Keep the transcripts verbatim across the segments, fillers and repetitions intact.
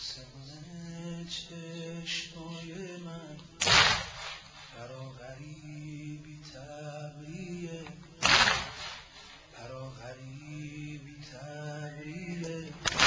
آسمان چشمای من برا غریبی تبریه، برا غریبی تبریه.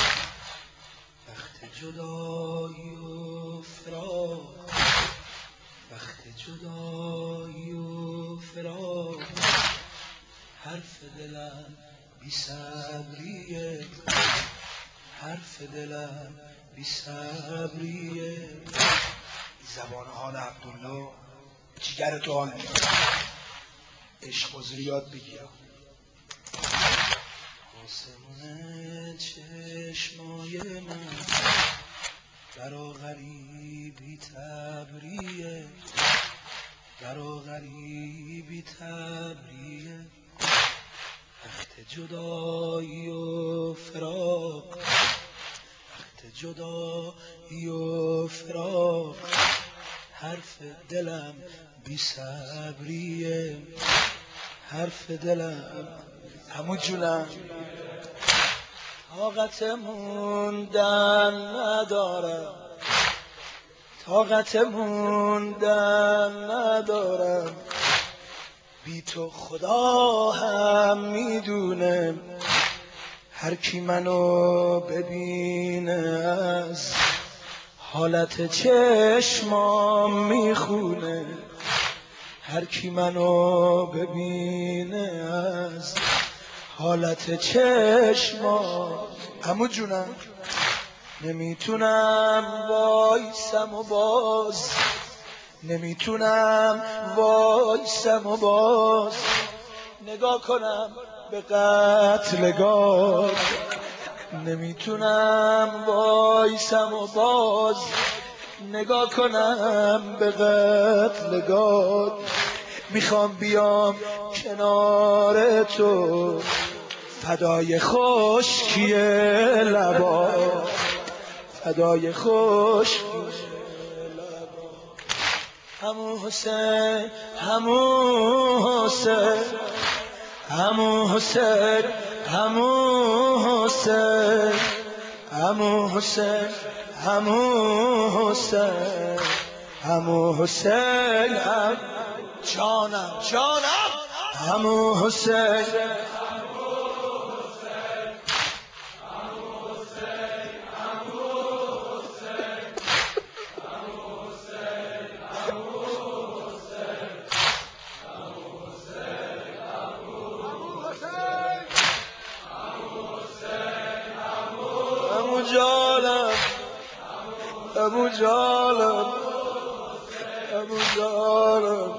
وقت جدایی و فراق، وقت جدایی و فراق. حرف دلم بی صبریه، حرف دلم بی صبریه. زبان حال عبدالله جگر تو حال میکنه. عشق حضوری یاد بگیر. آسمان چشمای من برا غریبی تبریه، برا غریبی تبریه. وقت جدایی و فراق، وقت جدایی و فراق. حرف دلم بی صبریه، حرف دلم. همون جونم طاقت موندن ندارم، طاقت موندن ندارم. بی تو خدا هم میدونه، هر کی منو ببینه از حالت چشمام میخونه. هر کی منو ببینه از حالت چشمام. همون جونم نمیتونم وایسم و باز، نمیتونم وایسم و باز نگاه کنم به قتلگاه. نمیتونم وایسم و باز نگاه کنم به قتلگاه. میخوام بیام کنار تو، فدای خشکی لبا، فدای خشکی لبا. عمو حسین، عمو حسین، عمو حسین، عمو حسین، عمو حسین، عمو حسین، عمو حسین. جانم جانم عمو حسین، عمو جانم، عمو جانم، عمو جانم.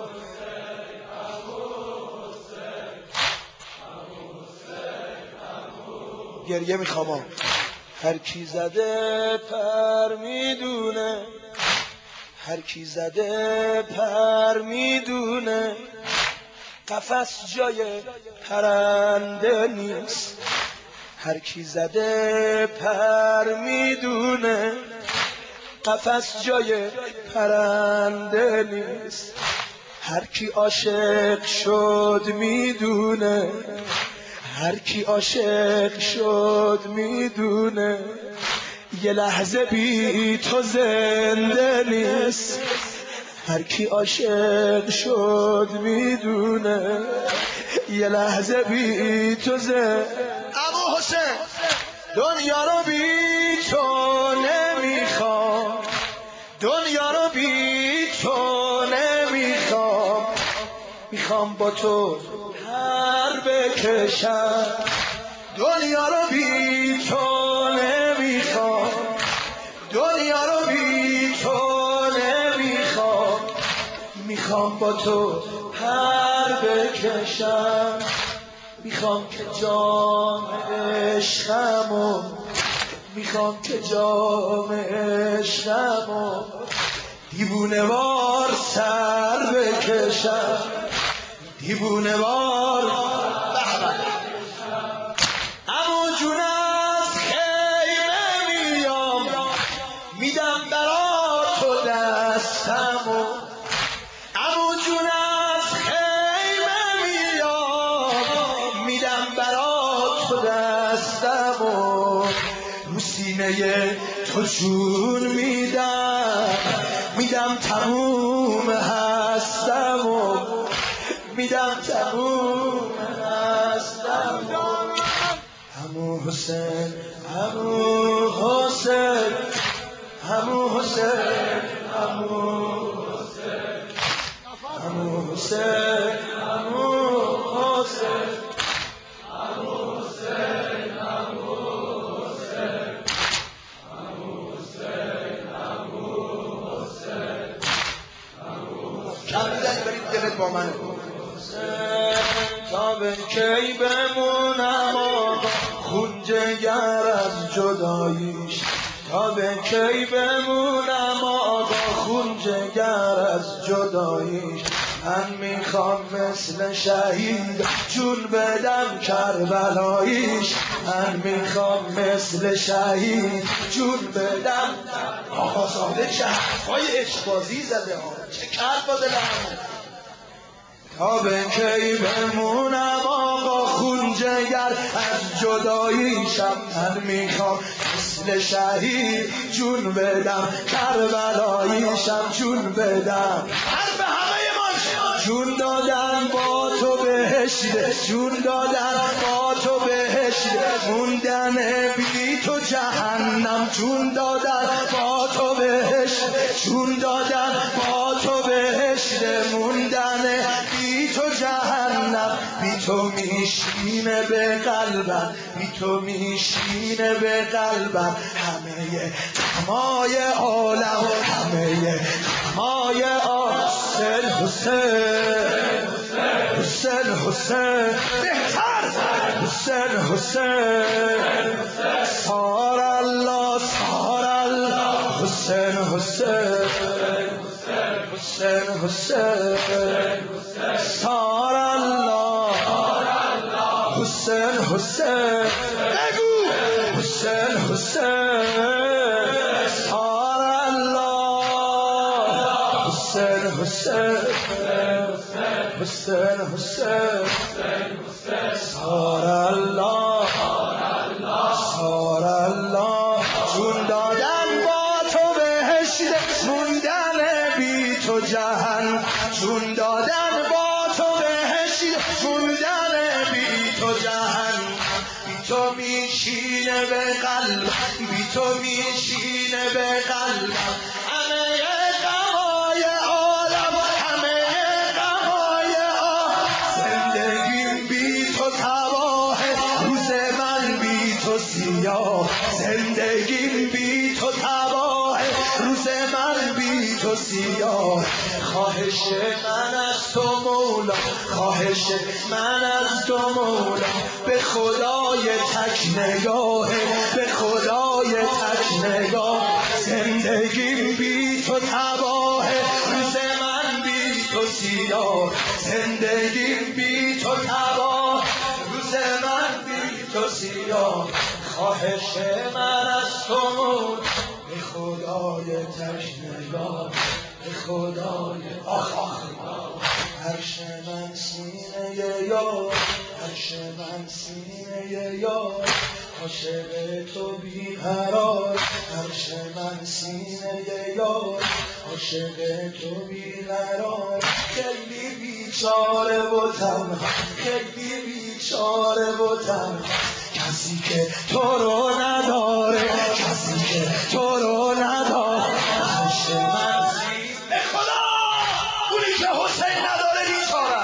گریه میخوام. هر کی زده پر میدونه، هر کی زده پر میدونه. قفس جای پرنده نیست، هر کی زده پر میدونه. قفس جای پرنده نیست، هر کی عاشق شد میدونه، هر کی عاشق شد میدونه. یه لحظه بی تو زنده نیست، هر کی عاشق شد میدونه. یه لحظه بی تو زنده. عمو حسین دنیا رو بی تو نمیخوام، دنیا رو بی تو نمیخوام. میخوام با تو پر بکشم، دنیا رو بی تو نمیخوام، دنیا رو بی تو نمیخوام. میخوام با تو پر بکشم، میخوام که جام عشقمو، میخوام که جام عشقمو دیوونه وار سر بکشم، دیوونه وار. عمو جون از خیمه میام، میدم برا تو دستمو. عمو جون از خیمه میام، میدم برا تو دستمو. رو سینه سینه تو جون میدم، میدم تموم هستم و میدم تموم هستم و عمو حسین عمو حسین عمو حسین عمو حسین عمو حسین عمو حسین عمو حسین عمو حسین عمو حسین عمو حسین کم میدنی برید دلت با منه تا به کی بمونم آقا خون جگر از جداییش، تا به کی بمونم آقا خون جگر از جداییش. من میخوام مثل شهید جون بدم کربلاییش، من میخوام مثل شهید جون بدم. آقا زاده چه حرفای عشقبازی زده ها، چه کرد با دلم. تا به کی بمونم آقا خون جگر از جداییشم، من میخوام مثل شهید جون بدم کربلاییشم جون بدم. حرف همه ما جون دادن با تو بهشته، جون دادن با تو بهشته، موندن بی تو جهنم، جون دادن با تو بهشته، جون دادن با تو بهشته، موندن بی تو جهنم. بی تو میشینه به قلبم، بی تو میشینه به قلبم همه غمای عالم، همه غمای عالم. حسین حسین حسین بهتر حسین حسین سار الله سار الله حسین حسین حسین حسین سار الله حسین حسین بگو حسین حسین سار الله حسین حسین حسین حسین سار الله سار الله. جون دادن با تو بهشت، موندن بی تو جهان، جون دادن با تو بهشت، موندن بی تو جهان. بی تو میشینه به قلب، بی تو میشینه به قلب همه غمای عالم، همه غمای عالم. زندگیم بی تو تباه، روز من بی تو سیاه، زندگیم بی تو تباه، روز من بی تو سیاه. خواهش من از تو مولا، خواهش من از تو مولا، به خدای تک نگاه، به خدای تک نگاه. زندگیم بی تو تباه، روز من بی تو سیاه، زندگیم بی تو تباه، روز من بی تو سیاه. خواهش من از تو مولا، به خدای تک نگاه، به خدای آخ آخ. عرش من سینه یار، عرش من سینه یار، عاشق تو بیقرار. عرش من سینه یار، عاشق تو بیقرار. خیلی بیچاره و تنها، خیلی بیچاره و تنها، کسی که تو رو نداره، کسی که تو رو نداره. عرش من به خدا اونی که حسین نداره بیچاره.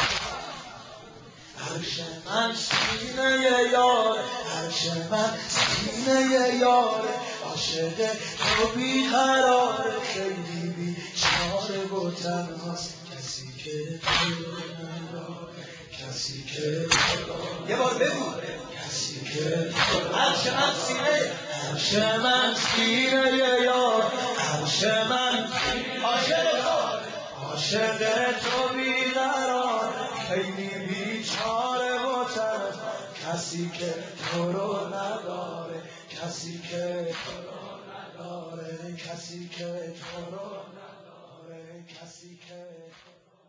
عرش من سینه یار، عرش من سینه یار، عاشق تو بیقرار. خیلی بیچاره و تنهاست، کسی که تو رو نداره، کسی که یه بار بگو کسی که عرش من سینه، عرش من سینه یار، عرش من عاشق عاشق تو بیقرار. خیلی بیچاره و تنها، کسی که تو رو نداره، کسی که تو رو نداره، کسی که تو رو نداره، کسی که